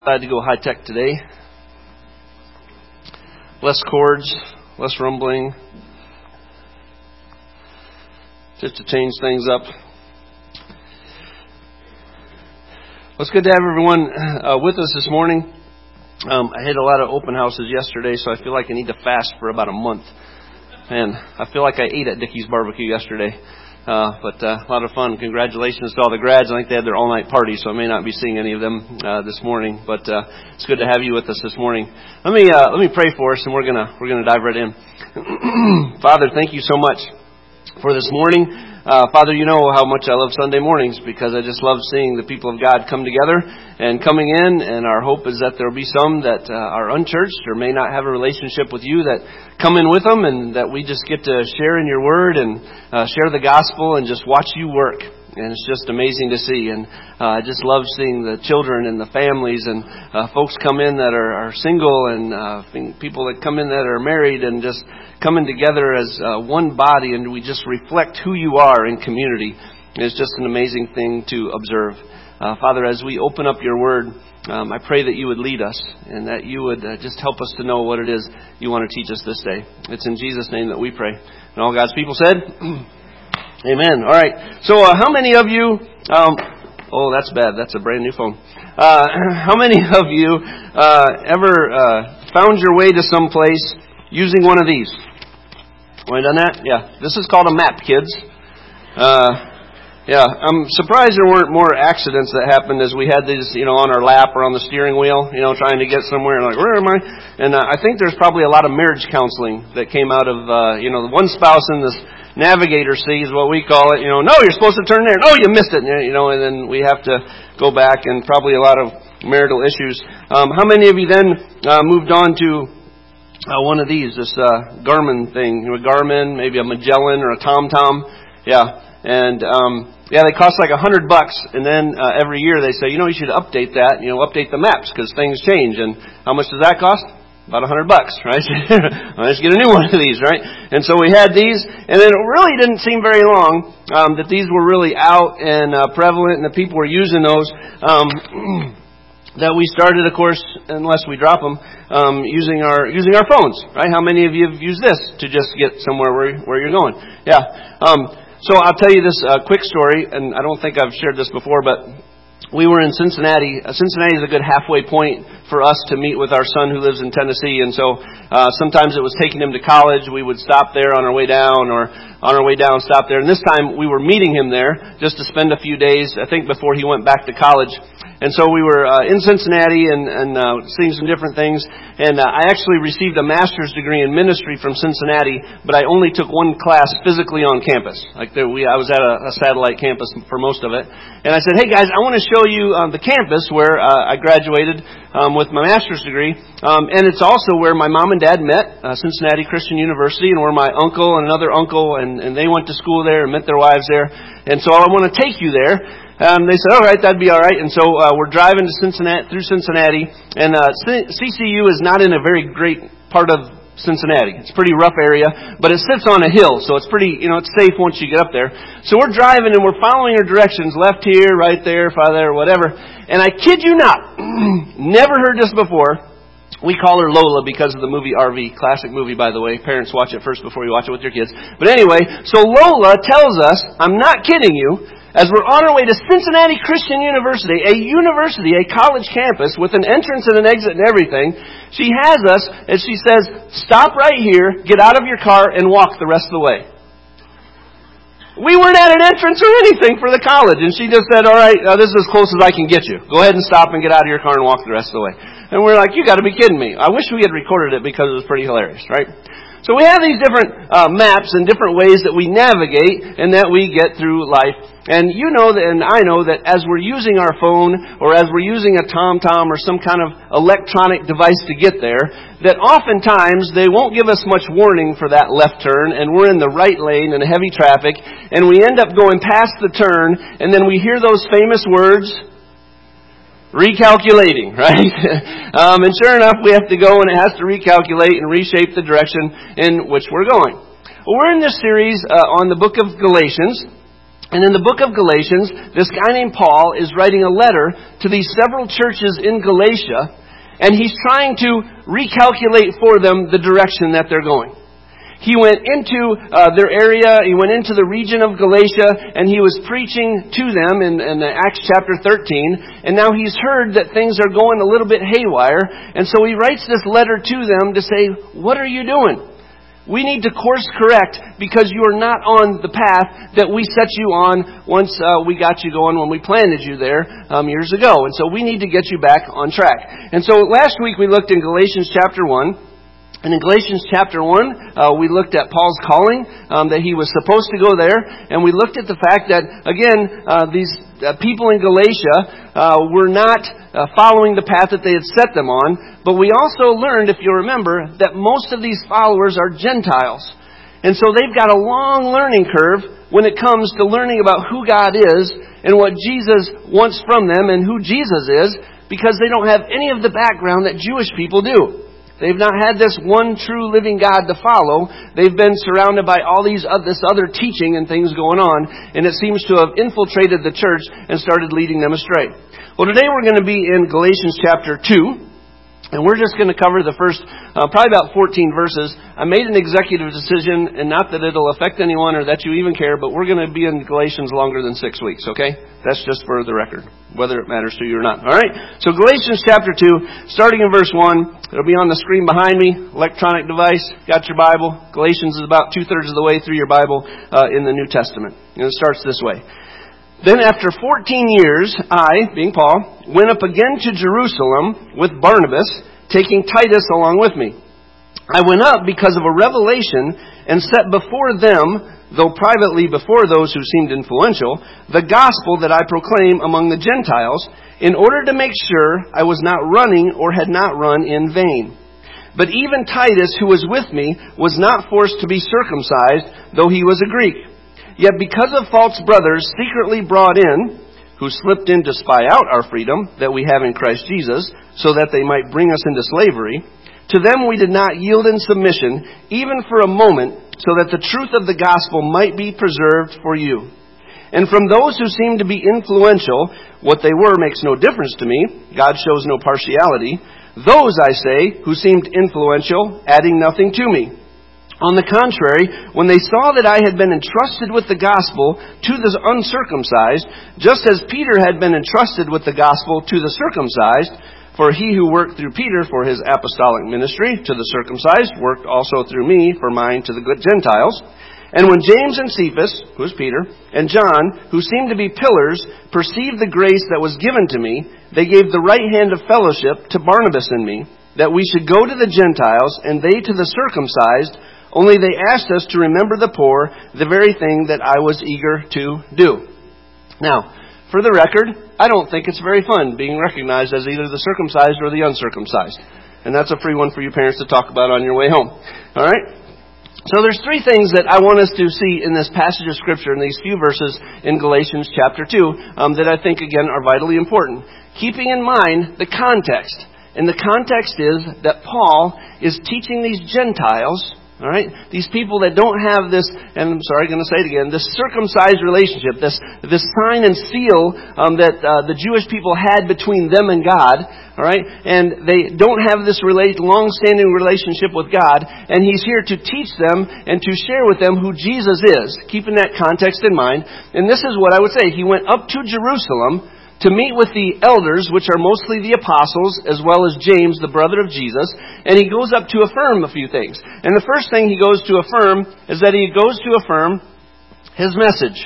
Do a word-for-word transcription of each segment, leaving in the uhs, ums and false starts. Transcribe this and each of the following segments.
Glad to go high tech today. Less chords, less rumbling. Just to change things up. Well, it's good to have everyone uh, with us this morning. Um, I had a lot of open houses yesterday, so I feel like I need to fast for about a month. And I feel like I ate at Dickie's Barbecue yesterday. Uh, but uh, a lot of fun. Congratulations to all the grads. I think they had their all-night party, so I may not be seeing any of them uh, this morning. But uh, it's good to have you with us this morning. Let me uh, let me pray for us, and we're gonna we're gonna dive right in. Father, thank you so much for this morning. Uh, Father, you know how much I love Sunday mornings because I just love seeing the people of God come together and coming in. And our hope is that there will be some that uh, are unchurched or may not have a relationship with you that come in with them, and that we just get to share in your word and uh, share the gospel and just watch you work. And it's just amazing to see. And uh, I just love seeing the children and the families and uh, folks come in that are, are single and uh, people that come in that are married and just coming together as uh, one body, and we just reflect who you are in community. It's just an amazing thing to observe. Uh, Father, as we open up your word, um, I pray that you would lead us and that you would uh, just help us to know what it is you want to teach us this day. It's in Jesus' name that we pray. And all God's people said, amen. All right. So uh, how many of you, um, oh, that's bad. That's a brand new phone. Uh, how many of you uh, ever uh, found your way to some place using one of these? Have I done that? Yeah. This is called a map, kids. Uh, yeah. I'm surprised there weren't more accidents that happened as we had these, you know, on our lap or on the steering wheel, you know, trying to get somewhere. Like, where am I? And uh, I think there's probably a lot of marriage counseling that came out of, uh, you know, the one spouse in this navigator sees what we call it, you know, no, you're supposed to turn there. No, you missed it. You know, and then we have to go back, and probably a lot of marital issues. Um, how many of you then uh, moved on to Uh, one of these, this uh, Garmin thing, you know, a Garmin, maybe a Magellan or a TomTom, yeah, and um, yeah, they cost like a hundred bucks, and then uh, every year they say, you know, you should update that, you know, update the maps because things change. And how much does that cost? About a hundred bucks, right? Let's get a new one of these, right? And so we had these, and then it really didn't seem very long um, that these were really out and uh, prevalent, and the people were using those. Um, That we started, of course, unless we drop them, um, using our using our phones, right? How many of you have used this to just get somewhere where where you're going? Yeah. Um, so I'll tell you this uh, quick story, and I don't think I've shared this before, but we were in Cincinnati. Uh, Cincinnati is a good halfway point for us to meet with our son who lives in Tennessee, and so uh, sometimes it was taking him to college. We would stop there on our way down, or on our way down, stop there. And this time we were meeting him there just to spend a few days, I think, before he went back to college. And so we were uh, in Cincinnati and, and uh, seeing some different things. And uh, I actually received a master's degree in ministry from Cincinnati, but I only took one class physically on campus. Like there, we, I was at a, a satellite campus for most of it. And I said, hey guys, I want to show you um, the campus where uh, I graduated um, with my master's degree. Um, and it's also where my mom and dad met, uh, Cincinnati Christian University, and where my uncle and another uncle, and, and they went to school there and met their wives there. And so I want to take you there. Um, they said, all right, that'd be all right. And so uh, we're driving to Cincinnati, through Cincinnati, and uh, C C U is not in a very great part of Cincinnati. It's a pretty rough area, but it sits on a hill, so it's pretty, you know, it's safe once you get up there. So we're driving, and we're following our directions, left here, right there, far there, whatever. And I kid you not, never heard this before. We call her Lola because of the movie R V. Classic movie, by the way. Parents, watch it first before you watch it with your kids. But anyway, so Lola tells us, I'm not kidding you, as we're on our way to Cincinnati Christian University, a university, a college campus with an entrance and an exit and everything, she has us, and she says, stop right here, get out of your car, and walk the rest of the way. We weren't at an entrance or anything for the college, and she just said, all right, uh, this is as close as I can get you. Go ahead and stop and get out of your car and walk the rest of the way. And we're like, you got to be kidding me. I wish we had recorded it because it was pretty hilarious, right? So we have these different uh, maps and different ways that we navigate and that we get through life. And you know that, and I know that as we're using our phone or as we're using a TomTom or some kind of electronic device to get there, that oftentimes they won't give us much warning for that left turn, and we're in the right lane in heavy traffic, and we end up going past the turn, and then we hear those famous words, recalculating, right? um, and sure enough, we have to go and it has to recalculate and reshape the direction in which we're going. Well, we're in this series uh, on the book of Galatians. And in the book of Galatians, this guy named Paul is writing a letter to these several churches in Galatia, and he's trying to recalculate for them the direction that they're going. He went into uh, their area, he went into the region of Galatia, and he was preaching to them in, in Acts chapter thirteen, and now he's heard that things are going a little bit haywire, and so he writes this letter to them to say, what are you doing? We need to course correct because you are not on the path that we set you on once uh, we got you going when we planted you there um, years ago. And so we need to get you back on track. And so last week we looked in Galatians chapter one. And in Galatians chapter one, uh, we looked at Paul's calling, um, that he was supposed to go there. And we looked at the fact that, again, uh, these uh, people in Galatia uh, were not uh, following the path that they had set them on. But we also learned, if you remember, that most of these followers are Gentiles. And so they've got a long learning curve when it comes to learning about who God is and what Jesus wants from them and who Jesus is, because they don't have any of the background that Jewish people do. They've not had this one true living God to follow. They've been surrounded by all these uh, this other teaching and things going on, and it seems to have infiltrated the church and started leading them astray. Well, today we're going to be in Galatians chapter two. And we're just going to cover the first, uh, probably about fourteen verses. I made an executive decision, and not that it'll affect anyone or that you even care, but we're going to be in Galatians longer than six weeks, okay? That's just for the record, whether it matters to you or not. All right? So Galatians chapter two, starting in verse one. It'll be on the screen behind me, electronic device. Got your Bible. Galatians is about two-thirds of the way through your Bible uh, in the New Testament. And it starts this way. Then after fourteen years, I, being Paul, went up again to Jerusalem with Barnabas, taking Titus along with me. I went up because of a revelation and set before them, though privately before those who seemed influential, the gospel that I proclaim among the Gentiles, in order to make sure I was not running or had not run in vain. But even Titus, who was with me, was not forced to be circumcised, though he was a Greek. Yet because of false brothers secretly brought in, who slipped in to spy out our freedom that we have in Christ Jesus, so that they might bring us into slavery, to them we did not yield in submission, even for a moment, so that the truth of the gospel might be preserved for you. And from those who seem to be influential, what they were makes no difference to me. God shows no partiality. Those, I say, who seemed influential, adding nothing to me. On the contrary, when they saw that I had been entrusted with the gospel to the uncircumcised, just as Peter had been entrusted with the gospel to the circumcised, for he who worked through Peter for his apostolic ministry to the circumcised worked also through me for mine to the good Gentiles. And when James and Cephas, who is Peter, and John, who seemed to be pillars, perceived the grace that was given to me, they gave the right hand of fellowship to Barnabas and me, that we should go to the Gentiles and they to the circumcised. Only they asked us to remember the poor, the very thing that I was eager to do. Now, for the record, I don't think it's very fun being recognized as either the circumcised or the uncircumcised. And that's a free one for you parents to talk about on your way home. All right? So there's three things that I want us to see in this passage of Scripture, in these few verses in Galatians chapter two, um, that I think, again, are vitally important. Keeping in mind the context. And the context is that Paul is teaching these Gentiles, all right, these people that don't have this, and I'm sorry, I'm going to say it again, this circumcised relationship, this this sign and seal um, that uh, the Jewish people had between them and God, all right, and they don't have this relate, long-standing relationship with God, and he's here to teach them and to share with them who Jesus is, keeping that context in mind. And this is what I would say. He went up to Jerusalem to meet with the elders, which are mostly the apostles, as well as James, the brother of Jesus. And he goes up to affirm a few things. And the first thing he goes to affirm is that he goes to affirm his message.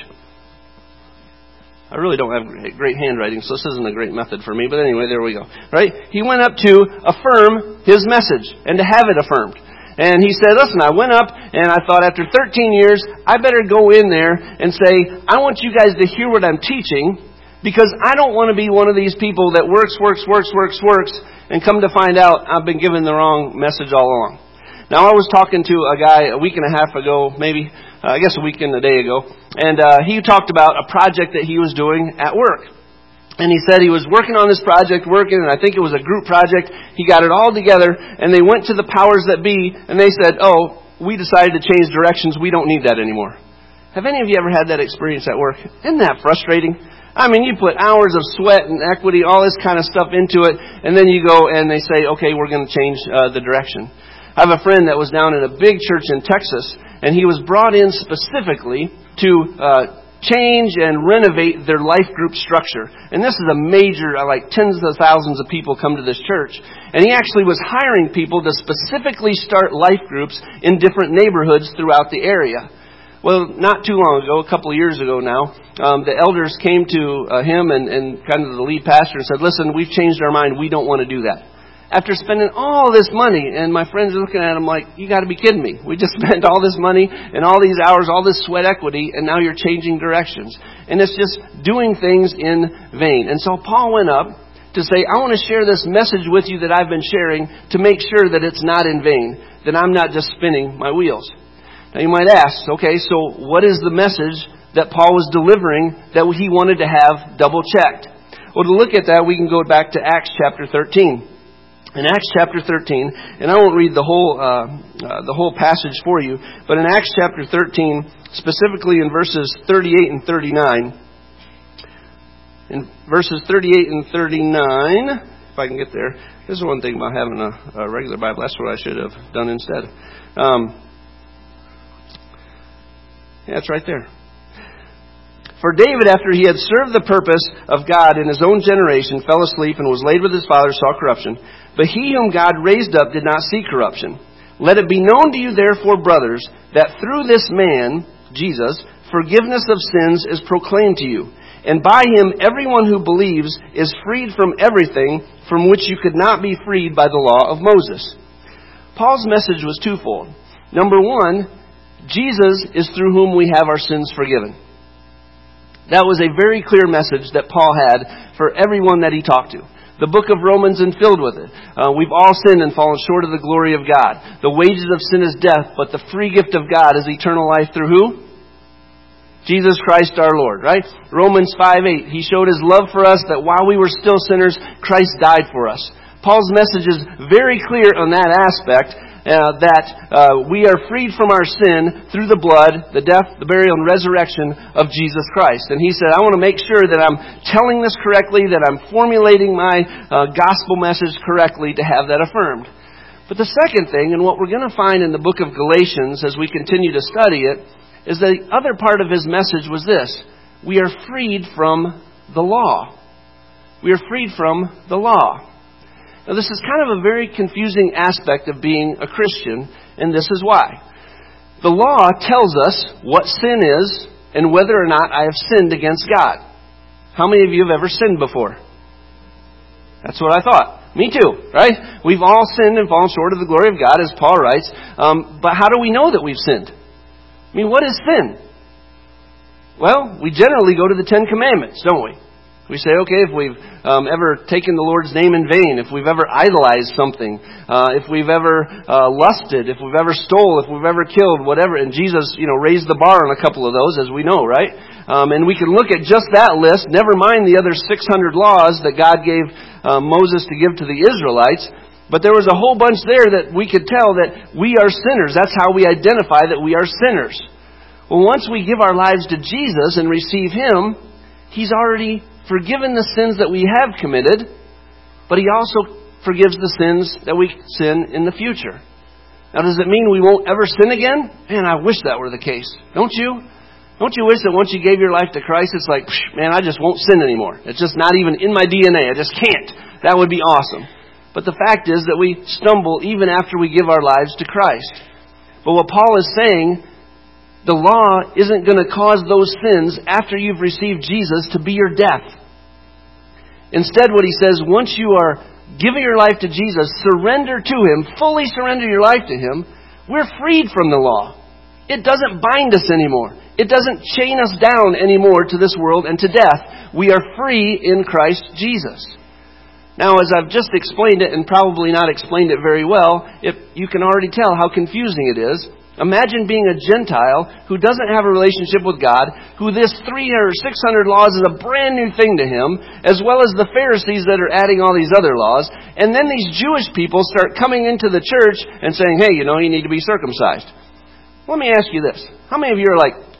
I really don't have great handwriting, so this isn't a great method for me. But anyway, there we go. Right? He went up to affirm his message and to have it affirmed. And he said, listen, I went up and I thought after thirteen years, I better go in there and say, I want you guys to hear what I'm teaching, because I don't want to be one of these people that works, works, works, works, works, and come to find out I've been given the wrong message all along. Now, I was talking to a guy a week and a half ago, maybe, uh, I guess a week and a day ago, and uh, he talked about a project that he was doing at work. And he said he was working on this project, working, and I think it was a group project. He got it all together, and they went to the powers that be, and they said, oh, we decided to change directions. We don't need that anymore. Have any of you ever had that experience at work? Isn't that frustrating? I mean, you put hours of sweat and equity, all this kind of stuff into it, and then you go and they say, okay, we're going to change uh, the direction. I have a friend that was down in a big church in Texas, and he was brought in specifically to uh, change and renovate their life group structure. And this is a major, like tens of thousands of people come to this church. And he actually was hiring people to specifically start life groups in different neighborhoods throughout the area. Well, not too long ago, a couple of years ago now, um, the elders came to uh, him and, and kind of the lead pastor and said, listen, we've changed our mind. We don't want to do that. After spending all this money, and my friends are looking at him like, you got to be kidding me. We just spent all this money and all these hours, all this sweat equity, and now you're changing directions. And it's just doing things in vain. And so Paul went up to say, I want to share this message with you that I've been sharing to make sure that it's not in vain, that I'm not just spinning my wheels. Now you might ask, okay, so what is the message that Paul was delivering that he wanted to have double checked? Well, to look at that, we can go back to Acts chapter thirteen. In Acts chapter thirteen, and I won't read the whole uh, uh, the whole passage for you, but in Acts chapter thirteen, specifically in verses thirty-eight and thirty-nine, in verses thirty-eight and thirty-nine, if I can get there. This is one thing about having a, a regular Bible. That's what I should have done instead. Um, yeah, it's right there. For David, after he had served the purpose of God in his own generation, fell asleep and was laid with his fathers, saw corruption. But he whom God raised up did not see corruption. Let it be known to you, therefore, brothers, that through this man, Jesus, forgiveness of sins is proclaimed to you. And by him, everyone who believes is freed from everything from which you could not be freed by the law of Moses. Paul's message was twofold. Number one, Jesus is through whom we have our sins forgiven. That was a very clear message that Paul had for everyone that he talked to. The book of Romans is filled with it. Uh, we've all sinned and fallen short of the glory of God. The wages of sin is death, but the free gift of God is eternal life through who? Jesus Christ our Lord, right? Romans five eight. He showed His love for us that while we were still sinners, Christ died for us. Paul's message is very clear on that aspect. Uh, that uh, we are freed from our sin through the blood, the death, the burial, and resurrection of Jesus Christ. And he said, I want to make sure that I'm telling this correctly, that I'm formulating my uh, gospel message correctly to have that affirmed. But the second thing, and what we're going to find in the book of Galatians as we continue to study it, is the other part of his message was this. We are freed from the law. We are freed from the law. Now, this is kind of a very confusing aspect of being a Christian, and this is why. The law tells us what sin is and whether or not I have sinned against God. How many of you have ever sinned before? That's what I thought. Me too, right? We've all sinned and fallen short of the glory of God, as Paul writes. Um, but how do we know that we've sinned? I mean, what is sin? Well, we generally go to the Ten Commandments, don't we? We say, okay, if we've um, ever taken the Lord's name in vain, if we've ever idolized something, uh, if we've ever uh, lusted, if we've ever stole, if we've ever killed, whatever. And Jesus, you know, raised the bar on a couple of those, as we know, right? Um, and we can look at just that list, never mind the other six hundred laws that God gave uh, Moses to give to the Israelites. But there was a whole bunch there that we could tell that we are sinners. That's how we identify that we are sinners. Well, once we give our lives to Jesus and receive Him, He's already forgiven the sins that we have committed, but He also forgives the sins that we sin in the future. Now, does it mean we won't ever sin again? Man, I wish that were the case. Don't you? Don't you wish that once you gave your life to Christ, it's like, man, I just won't sin anymore. It's just not even in my D N A. I just can't. That would be awesome. But the fact is that we stumble even after we give our lives to Christ. But what Paul is saying, the law isn't going to cause those sins after you've received Jesus to be your death. Instead, what he says, once you are giving your life to Jesus, surrender to Him, fully surrender your life to Him, we're freed from the law. It doesn't bind us anymore. It doesn't chain us down anymore to this world and to death. We are free in Christ Jesus. Now, as I've just explained it, and probably not explained it very well, if you can already tell how confusing it is. Imagine being a Gentile who doesn't have a relationship with God, who this three hundred or six hundred laws is a brand new thing to him, as well as the Pharisees that are adding all these other laws. And then these Jewish people start coming into the church and saying, hey, you know, you need to be circumcised. Let me ask you this. How many of you are like,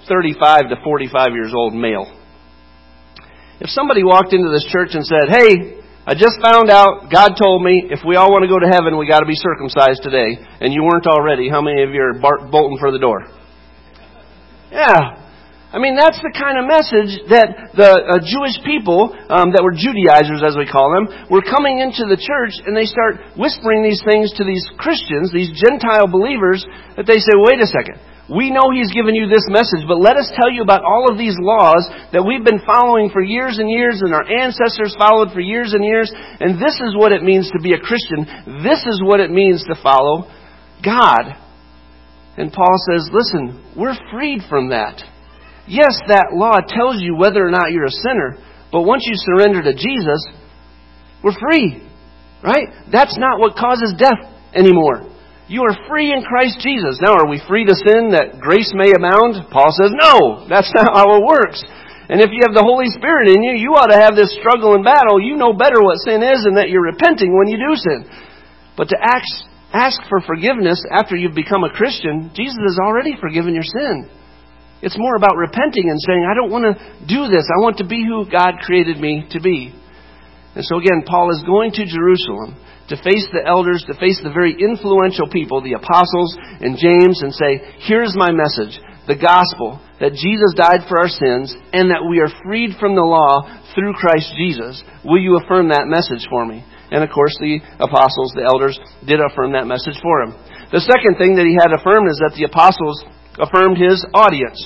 thirty-five to forty-five years old male. If somebody walked into this church and said, hey, I just found out, God told me, if we all want to go to heaven, we got to be circumcised today, and you weren't already, how many of you are bar- bolting for the door? Yeah. I mean, that's the kind of message that the uh, Jewish people, um, that were Judaizers, as we call them, were coming into the church, and they start whispering these things to these Christians, these Gentile believers, that they say, wait a second, we know He's given you this message, but let us tell you about all of these laws that we've been following for years and years, and our ancestors followed for years and years, and this is what it means to be a Christian. This is what it means to follow God. And Paul says, listen, we're freed from that. Yes, that law tells you whether or not you're a sinner, but once you surrender to Jesus, we're free, right? That's not what causes death anymore. You are free in Christ Jesus. Now, are we free to sin that grace may abound? Paul says, no, that's not how it works. And if you have the Holy Spirit in you, you ought to have this struggle and battle. You know better what sin is and that you're repenting when you do sin. But to ask, ask for forgiveness after you've become a Christian, Jesus has already forgiven your sin. It's more about repenting and saying, I don't want to do this. I want to be who God created me to be. And so again, Paul is going to Jerusalem to face the elders, to face the very influential people, the apostles and James, and say, here's my message, the gospel, that Jesus died for our sins and that we are freed from the law through Christ Jesus. Will you affirm that message for me? And of course, the apostles, the elders, did affirm that message for him. The second thing that he had affirmed is that the apostles affirmed his audience.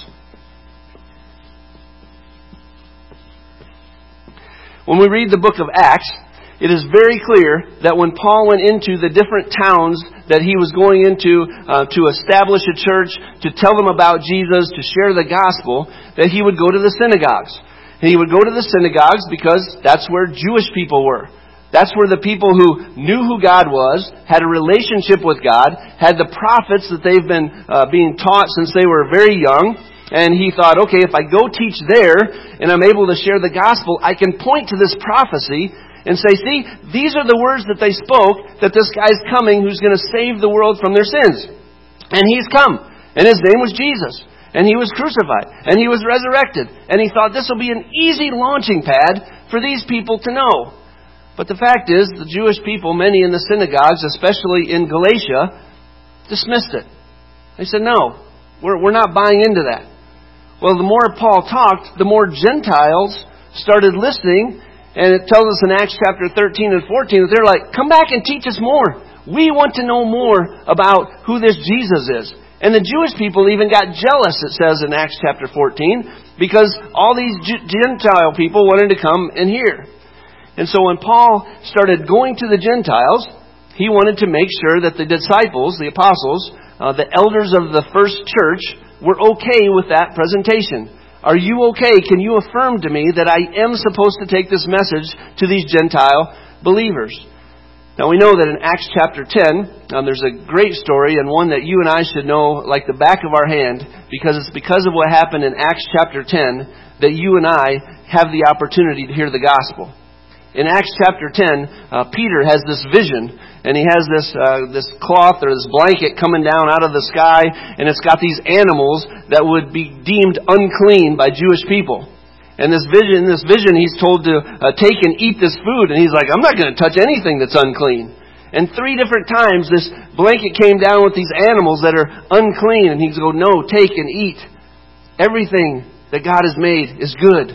When we read the book of Acts, it is very clear that when Paul went into the different towns that he was going into uh, to establish a church, to tell them about Jesus, to share the gospel, that he would go to the synagogues. And he would go to the synagogues because that's where Jewish people were. That's where the people who knew who God was, had a relationship with God, had the prophets that they've been uh, being taught since they were very young. And he thought, okay, if I go teach there and I'm able to share the gospel, I can point to this prophecy and say, see, these are the words that they spoke, that this guy's coming who's going to save the world from their sins. And he's come. And his name was Jesus. And he was crucified. And he was resurrected. And he thought this will be an easy launching pad for these people to know. But the fact is, the Jewish people, many in the synagogues, especially in Galatia, dismissed it. They said, no, we're, we're not buying into that. Well, the more Paul talked, the more Gentiles started listening. And it tells us in Acts chapter thirteen and fourteen that they're like, come back and teach us more. We want to know more about who this Jesus is. And the Jewish people even got jealous, it says in Acts chapter fourteen, because all these Gentile people wanted to come and hear. And so when Paul started going to the Gentiles, he wanted to make sure that the disciples, the apostles, uh, the elders of the first church were okay with that presentation. Are you okay? Can you affirm to me that I am supposed to take this message to these Gentile believers? Now we know that in Acts chapter ten, um, there's a great story and one that you and I should know like the back of our hand, because it's because of what happened in Acts chapter ten that you and I have the opportunity to hear the gospel. In Acts chapter ten, uh, Peter has this vision, and he has this uh, this cloth or this blanket coming down out of the sky, and it's got these animals that would be deemed unclean by Jewish people. And this vision, this vision, he's told to uh, take and eat this food, and he's like, I'm not going to touch anything that's unclean. And three different times this blanket came down with these animals that are unclean, and he's going, no, take and eat. Everything that God has made is good.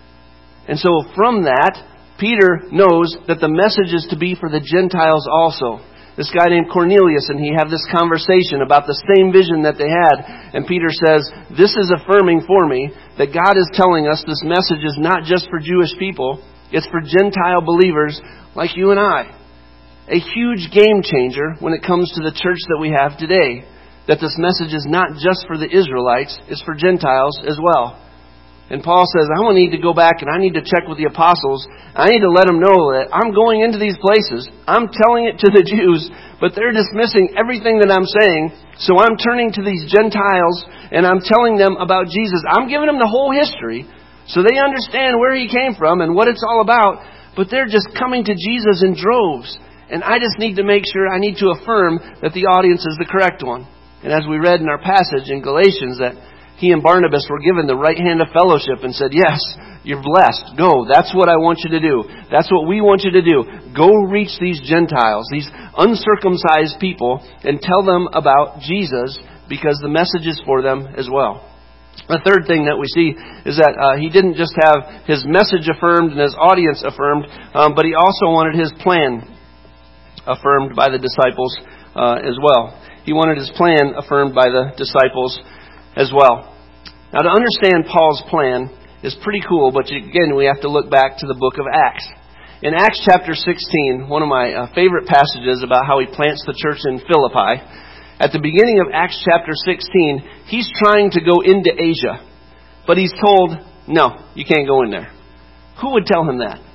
And so from that, Peter knows that the message is to be for the Gentiles also. This guy named Cornelius and he have this conversation about the same vision that they had. And Peter says, this is affirming for me that God is telling us this message is not just for Jewish people. It's for Gentile believers like you and I. A huge game changer when it comes to the church that we have today. That this message is not just for the Israelites, it's for Gentiles as well. And Paul says, I need to go back and I need to check with the apostles. I need to let them know that I'm going into these places. I'm telling it to the Jews, but they're dismissing everything that I'm saying. So I'm turning to these Gentiles and I'm telling them about Jesus. I'm giving them the whole history so they understand where he came from and what it's all about. But they're just coming to Jesus in droves. And I just need to make sure, I need to affirm that the audience is the correct one. And as we read in our passage in Galatians, that he and Barnabas were given the right hand of fellowship and said, yes, you're blessed. Go. That's what I want you to do. That's what we want you to do. Go reach these Gentiles, these uncircumcised people, and tell them about Jesus, because the message is for them as well. The third thing that we see is that uh, he didn't just have his message affirmed and his audience affirmed, um, but he also wanted his plan affirmed by the disciples uh, as well. He wanted his plan affirmed by the disciples as well. Now, to understand Paul's plan is pretty cool, but again, we have to look back to the book of Acts. In Acts chapter sixteen, one of my uh, favorite passages about how he plants the church in Philippi, at the beginning of Acts chapter sixteen, he's trying to go into Asia, but he's told, no, you can't go in there. Who would tell him that?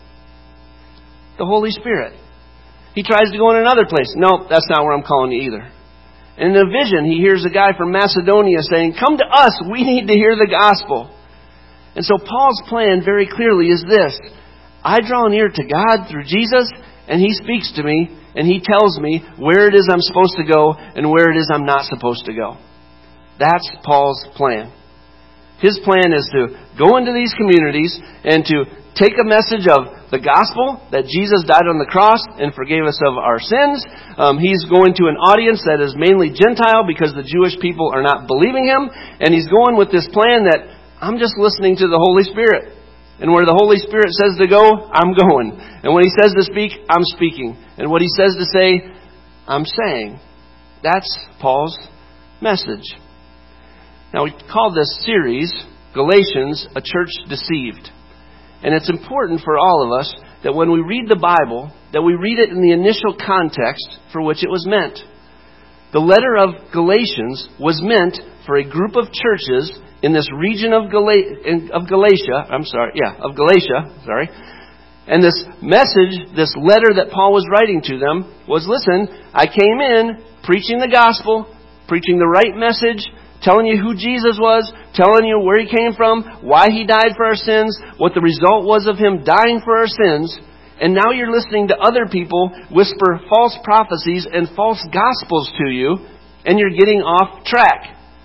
The Holy Spirit. He tries to go in another place. No, that's not where I'm calling you either. And in a vision, he hears a guy from Macedonia saying, come to us, we need to hear the gospel. And so Paul's plan very clearly is this. I draw near to God through Jesus, and He speaks to me, and He tells me where it is I'm supposed to go and where it is I'm not supposed to go. That's Paul's plan. His plan is to go into these communities and to take a message of the gospel, that Jesus died on the cross and forgave us of our sins. Um, he's going to an audience that is mainly Gentile because the Jewish people are not believing Him. And he's going with this plan that I'm just listening to the Holy Spirit. And where the Holy Spirit says to go, I'm going. And when He says to speak, I'm speaking. And what He says to say, I'm saying. That's Paul's message. Now, we call this series, Galatians, A Church Deceived. And it's important for all of us that when we read the Bible, that we read it in the initial context for which it was meant. The letter of Galatians was meant for a group of churches in this region of, Gal- of Galatia. I'm sorry, yeah, of Galatia, sorry. And this message, this letter that Paul was writing to them was, listen, I came in preaching the gospel, preaching the right message, telling you who Jesus was, telling you where He came from, why He died for our sins, what the result was of Him dying for our sins. And now you're listening to other people whisper false prophecies and false gospels to you, and you're getting off track.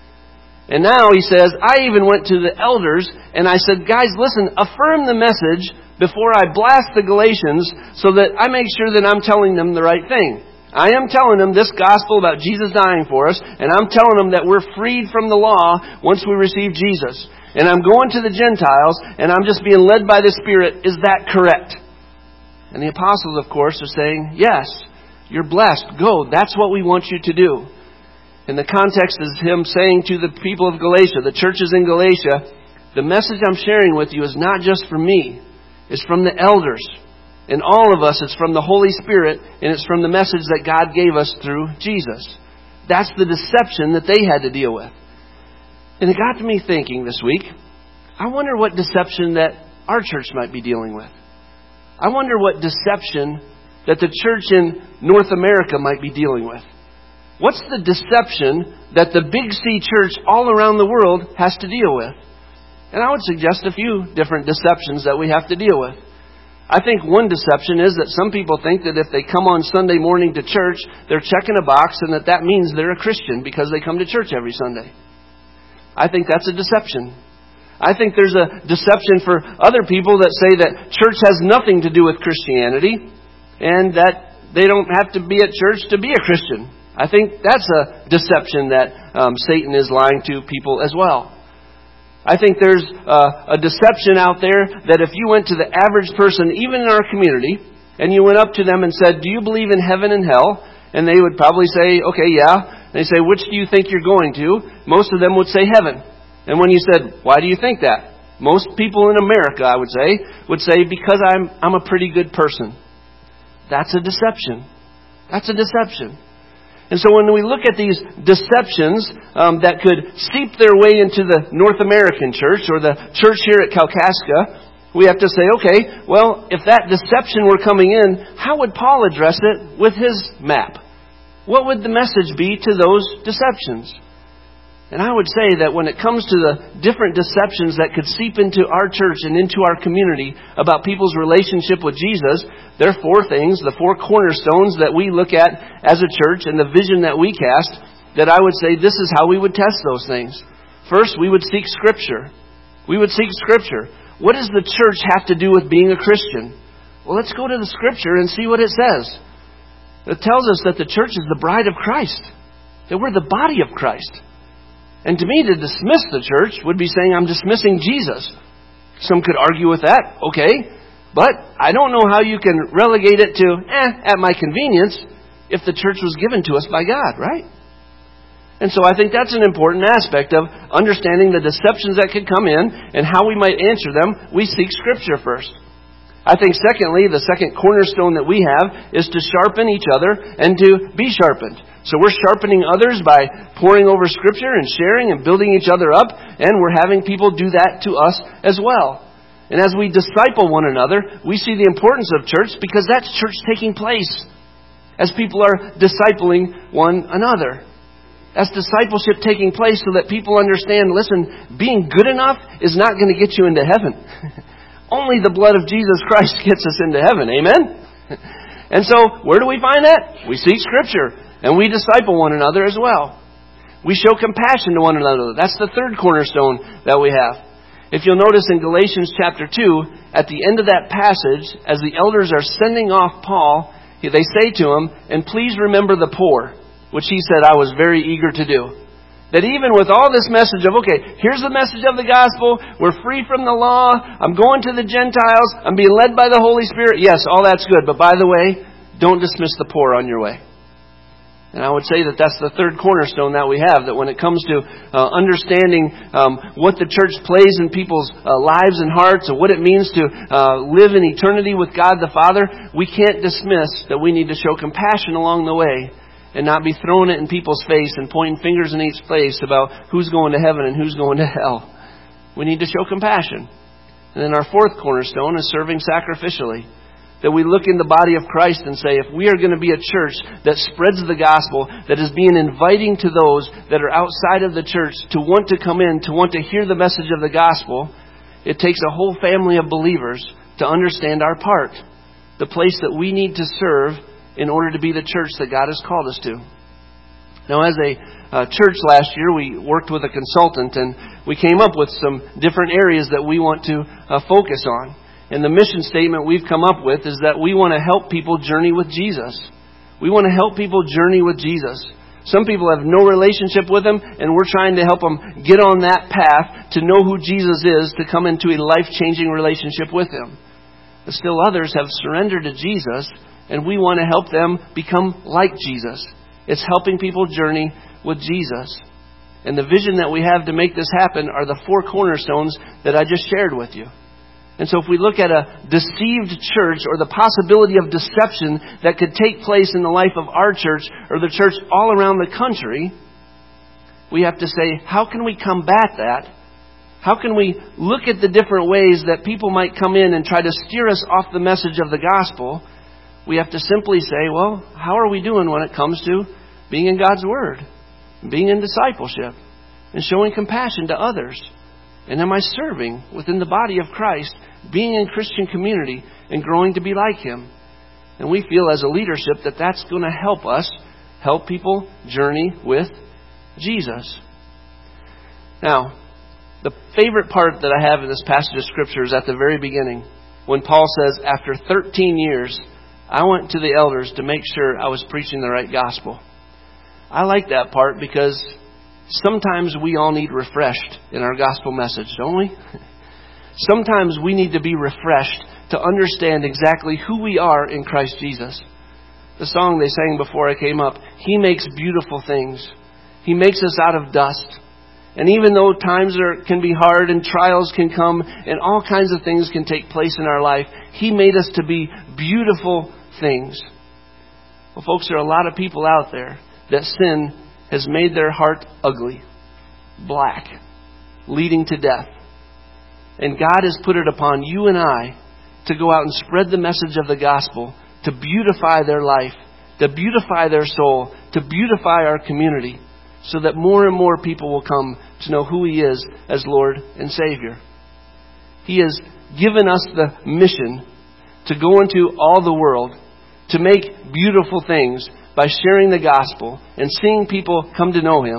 And now he says, I even went to the elders and I said, guys, listen, affirm the message before I blast the Galatians so that I make sure that I'm telling them the right thing. I am telling them this gospel about Jesus dying for us, and I'm telling them that we're freed from the law once we receive Jesus. And I'm going to the Gentiles, and I'm just being led by the Spirit. Is that correct? And the apostles, of course, are saying, yes, you're blessed. Go. That's what we want you to do. And the context is him saying to the people of Galatia, the churches in Galatia, the message I'm sharing with you is not just from me. It's from the elders. And all of us, it's from the Holy Spirit, and it's from the message that God gave us through Jesus. That's the deception that they had to deal with. And it got to me thinking this week, I wonder what deception that our church might be dealing with. I wonder what deception that the church in North America might be dealing with. What's the deception that the Big C church all around the world has to deal with? And I would suggest a few different deceptions that we have to deal with. I think one deception is that some people think that if they come on Sunday morning to church, they're checking a box and that that means they're a Christian because they come to church every Sunday. I think that's a deception. I think there's a deception for other people that say that church has nothing to do with Christianity and that they don't have to be at church to be a Christian. I think that's a deception that um, Satan is lying to people as well. I think there's uh, a deception out there that if you went to the average person, even in our community, and you went up to them and said, do you believe in heaven and hell? And they would probably say, okay, yeah. And they say, which do you think you're going to? Most of them would say heaven. And when you said, why do you think that? Most people in America, I would say, would say, because I'm I'm a pretty good person. That's a deception. That's a deception. And so when we look at these deceptions um, that could seep their way into the North American church or the church here at Kalkaska, we have to say, okay, well, if that deception were coming in, how would Paul address it with his map? What would the message be to those deceptions? And I would say that when it comes to the different deceptions that could seep into our church and into our community about people's relationship with Jesus, there are four things, the four cornerstones that we look at as a church and the vision that we cast, that I would say this is how we would test those things. First, we would seek Scripture. We would seek Scripture. What does the church have to do with being a Christian? Well, let's go to the Scripture and see what it says. It tells us that the church is the bride of Christ. That we're the body of Christ. And to me, to dismiss the church would be saying I'm dismissing Jesus. Some could argue with that. Okay. But I don't know how you can relegate it to, eh, at my convenience, if the church was given to us by God, right? And so I think that's an important aspect of understanding the deceptions that could come in and how we might answer them. We seek Scripture first. I think secondly, the second cornerstone that we have is to sharpen each other and to be sharpened. So we're sharpening others by poring over Scripture and sharing and building each other up, and we're having people do that to us as well. And as we disciple one another, we see the importance of church because that's church taking place as people are discipling one another. That's discipleship taking place so that people understand, listen, being good enough is not going to get you into heaven. Only the blood of Jesus Christ gets us into heaven. Amen? And so, where do we find that? We seek Scripture. And we disciple one another as well. We show compassion to one another. That's the third cornerstone that we have. If you'll notice in Galatians chapter two, at the end of that passage, as the elders are sending off Paul, they say to him, and please remember the poor, which he said I was very eager to do. That even with all this message of, okay, here's the message of the gospel. We're free from the law. I'm going to the Gentiles. I'm being led by the Holy Spirit. Yes, all that's good. But by the way, don't dismiss the poor on your way. And I would say that that's the third cornerstone that we have. That when it comes to uh, understanding um, what the church plays in people's uh, lives and hearts, and what it means to uh, live in eternity with God the Father, we can't dismiss that we need to show compassion along the way. And not be throwing it in people's face and pointing fingers in each place about who's going to heaven and who's going to hell. We need to show compassion. And then our fourth cornerstone is serving sacrificially. That we look in the body of Christ and say, if we are going to be a church that spreads the gospel, that is being inviting to those that are outside of the church to want to come in, to want to hear the message of the gospel, it takes a whole family of believers to understand our part. The place that we need to serve in order to be the church that God has called us to. Now, as a uh, church last year, we worked with a consultant and we came up with some different areas that we want to uh, focus on. And the mission statement we've come up with is that we want to help people journey with Jesus. We want to help people journey with Jesus. Some people have no relationship with Him, and we're trying to help them get on that path to know who Jesus is, to come into a life-changing relationship with Him. But still others have surrendered to Jesus, and we want to help them become like Jesus. It's helping people journey with Jesus. And the vision that we have to make this happen are the four cornerstones that I just shared with you. And so if we look at a deceived church or the possibility of deception that could take place in the life of our church or the church all around the country, we have to say, how can we combat that? How can we look at the different ways that people might come in and try to steer us off the message of the gospel? We have to simply say, well, how are we doing when it comes to being in God's Word, being in discipleship, and showing compassion to others? And am I serving within the body of Christ, being in Christian community, and growing to be like Him? And we feel as a leadership that that's going to help us help people journey with Jesus. Now, the favorite part that I have in this passage of Scripture is at the very beginning, when Paul says, after thirteen years, I went to the elders to make sure I was preaching the right gospel. I like that part because sometimes we all need refreshed in our gospel message, don't we? Sometimes we need to be refreshed to understand exactly who we are in Christ Jesus. The song they sang before I came up, He makes beautiful things. He makes us out of dust. And even though times are, can be hard and trials can come and all kinds of things can take place in our life, He made us to be beautiful things. Well, folks, there are a lot of people out there that sin has made their heart ugly, black, leading to death. And God has put it upon you and I to go out and spread the message of the gospel, to beautify their life, to beautify their soul, to beautify our community, so that more and more people will come to know who He is as Lord and Savior. He has given us the mission to go into all the world, to make beautiful things by sharing the gospel and seeing people come to know Him,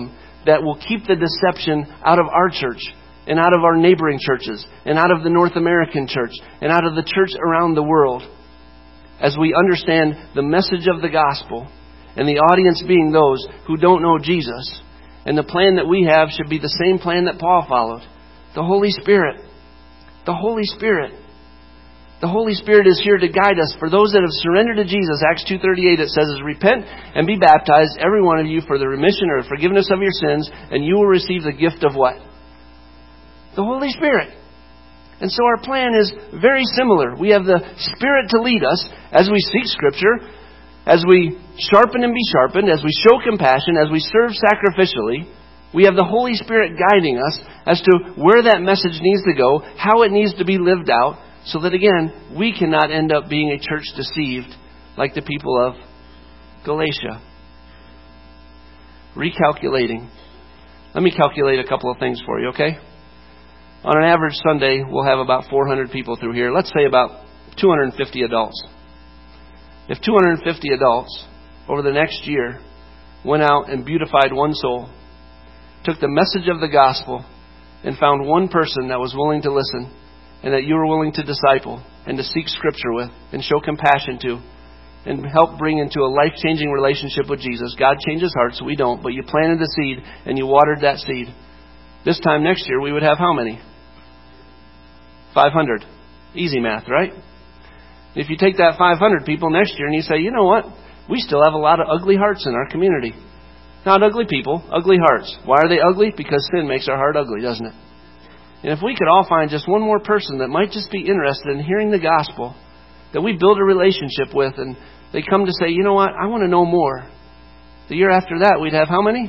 that will keep the deception out of our church and out of our neighboring churches and out of the North American church and out of the church around the world, as we understand the message of the gospel and the audience being those who don't know Jesus. And the plan that we have should be the same plan that Paul followed. The Holy Spirit. The Holy Spirit. The Holy Spirit is here to guide us. For those that have surrendered to Jesus, Acts two thirty-eight, it says, repent and be baptized, every one of you, for the remission or forgiveness of your sins, and you will receive the gift of what? The Holy Spirit. And so our plan is very similar. We have the Spirit to lead us as we seek Scripture, as we sharpen and be sharpened, as we show compassion, as we serve sacrificially. We have the Holy Spirit guiding us as to where that message needs to go, how it needs to be lived out, so that, again, we cannot end up being a church deceived like the people of Galatia. Recalculating. Let me calculate a couple of things for you, okay? On an average Sunday, we'll have about four hundred people through here. Let's say about two hundred fifty adults. If two hundred fifty adults over the next year went out and beautified one soul, took the message of the gospel and found one person that was willing to listen and that you were willing to disciple and to seek Scripture with and show compassion to and help bring into a life-changing relationship with Jesus. God changes hearts, we don't, but you planted the seed and you watered that seed. This time next year we would have how many? five hundred. Easy math, right? If you take that five hundred people next year and you say, you know what? We still have a lot of ugly hearts in our community. Not ugly people, ugly hearts. Why are they ugly? Because sin makes our heart ugly, doesn't it? And if we could all find just one more person that might just be interested in hearing the gospel, that we build a relationship with, and they come to say, you know what? I want to know more. The year after that, we'd have how many?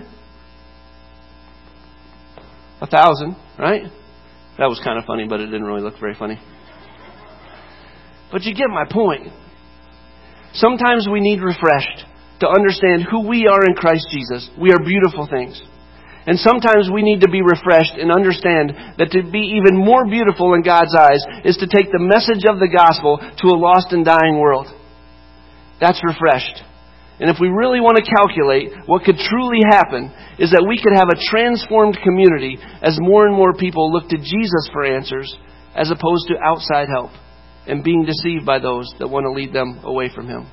A thousand, right? That was kind of funny, but it didn't really look very funny. But you get my point. Sometimes we need refreshed to understand who we are in Christ Jesus. We are beautiful things. And sometimes we need to be refreshed and understand that to be even more beautiful in God's eyes is to take the message of the gospel to a lost and dying world. That's refreshed. And if we really want to calculate, what could truly happen is that we could have a transformed community as more and more people look to Jesus for answers as opposed to outside help and being deceived by those that want to lead them away from Him.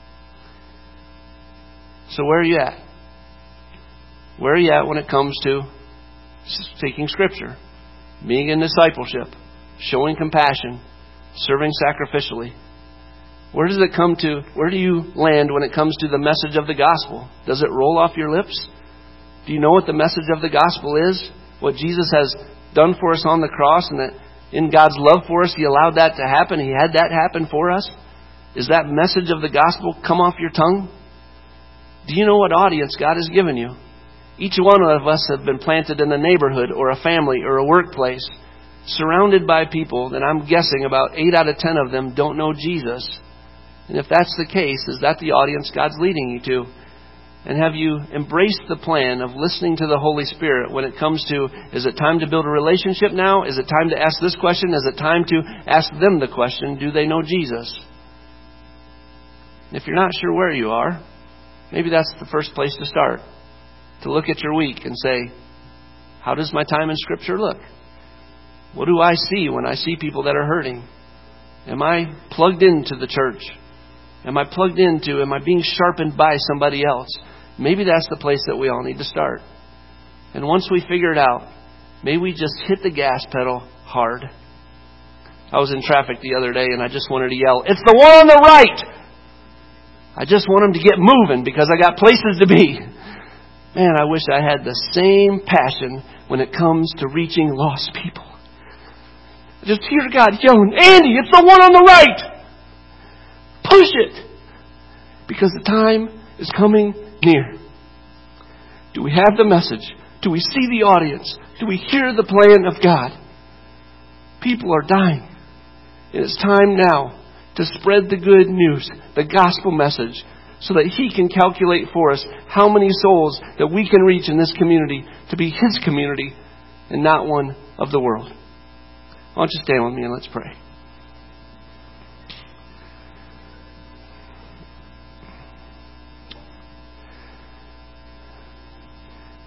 So where are you at? Where are you at when it comes to seeking Scripture, being in discipleship, showing compassion, serving sacrificially? Where does it come to, where do you land when it comes to the message of the gospel? Does it roll off your lips? Do you know what the message of the gospel is? What Jesus has done for us on the cross, and that in God's love for us, He allowed that to happen. He had that happen for us. Is that message of the gospel come off your tongue? Do you know what audience God has given you? Each one of us have been planted in a neighborhood or a family or a workplace, surrounded by people that I'm guessing about eight out of ten of them don't know Jesus. And if that's the case, is that the audience God's leading you to? And have you embraced the plan of listening to the Holy Spirit when it comes to, is it time to build a relationship now? Is it time to ask this question? Is it time to ask them the question, do they know Jesus? And if you're not sure where you are, maybe that's the first place to start. To look at your week and say, how does my time in Scripture look? What do I see when I see people that are hurting? Am I plugged into the church? Am I plugged into, am I being sharpened by somebody else? Maybe that's the place that we all need to start. And once we figure it out, may we just hit the gas pedal hard. I was in traffic the other day and I just wanted to yell, it's the one on the right! I just want them to get moving because I got places to be. Man, I wish I had the same passion when it comes to reaching lost people. I just hear God yelling, Andy, it's the one on the right! Push it! Because the time is coming near. Do we have the message? Do we see the audience? Do we hear the plan of God? People are dying. And it's time now to spread the good news, the gospel message, so that He can calculate for us how many souls that we can reach in this community to be His community and not one of the world. Why don't you stand with me and let's pray.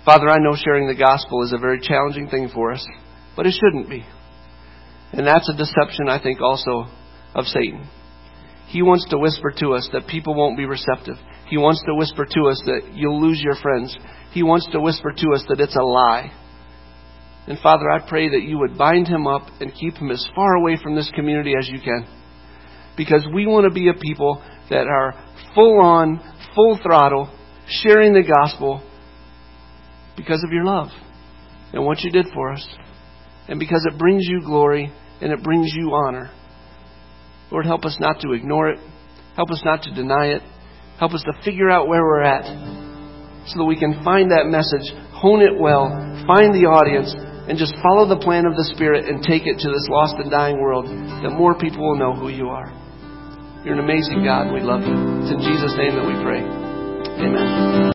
Father, I know sharing the gospel is a very challenging thing for us, but it shouldn't be. And that's a deception, I think, also of Satan. He wants to whisper to us that people won't be receptive. He wants to whisper to us that you'll lose your friends. He wants to whisper to us that it's a lie. And Father, I pray that you would bind him up and keep him as far away from this community as you can. Because we want to be a people that are full on, full throttle, sharing the gospel because of your love and what you did for us. And because it brings you glory and it brings you honor. Lord, help us not to ignore it. Help us not to deny it. Help us to figure out where we're at so that we can find that message, hone it well, find the audience, and just follow the plan of the Spirit and take it to this lost and dying world that more people will know who you are. You're an amazing God. We love you. It's in Jesus' name that we pray. Amen.